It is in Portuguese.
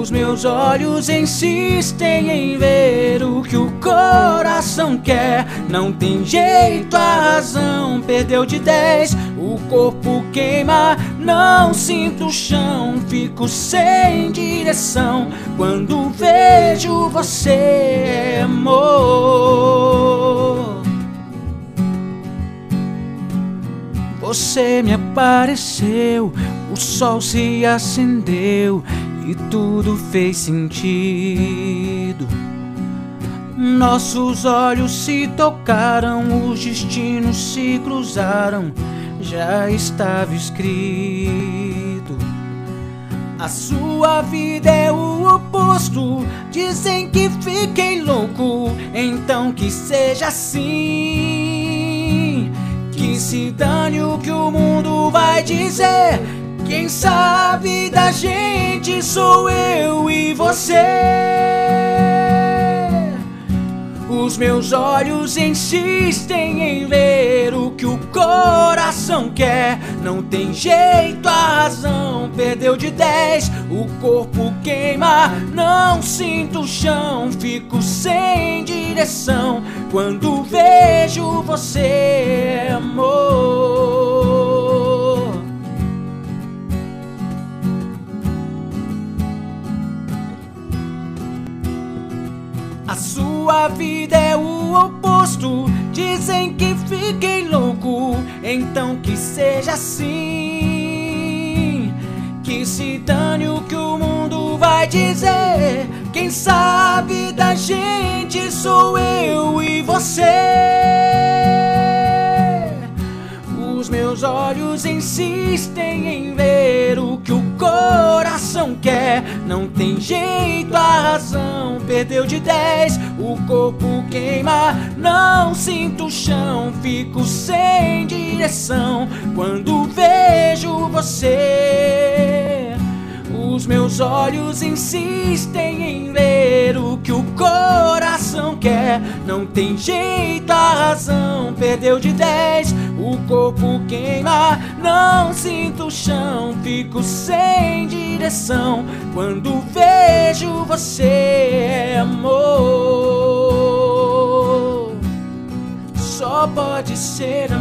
Os meus olhos insistem em ver o que o coração quer. Não tem jeito, a razão perdeu de 10. O corpo queima, não sinto o chão. Fico sem direção quando vejo você, amor. Você me apareceu, o sol se acendeu e tudo fez sentido. Nossos olhos se tocaram, os destinos se cruzaram, já estava escrito. A sua vida é o oposto, dizem que fiquei louco, então que seja assim. Que se dane o que o mundo vai dizer, quem sabe da gente sou eu e você. Os meus olhos insistem em ver o que o coração quer. Não tem jeito, a razão perdeu de 10. O corpo queima, não sinto o chão. Fico sem direção quando vejo você, amor. A sua vida é o oposto, dizem que fiquei louco, então que seja assim. Que se dane o que o mundo vai dizer, quem sabe da gente sou eu e você. Os meus olhos insistem em ver o que o coração quer. Não tem jeito, a razão perdeu de 10. O corpo queima, não sinto o chão. Fico sem direção quando vejo você. Os meus olhos insistem em ver o que o coração quer. Não tem jeito, a razão perdeu de 10. O corpo queima, não sinto o chão. Fico sem direção quando vejo você, amor. Só pode ser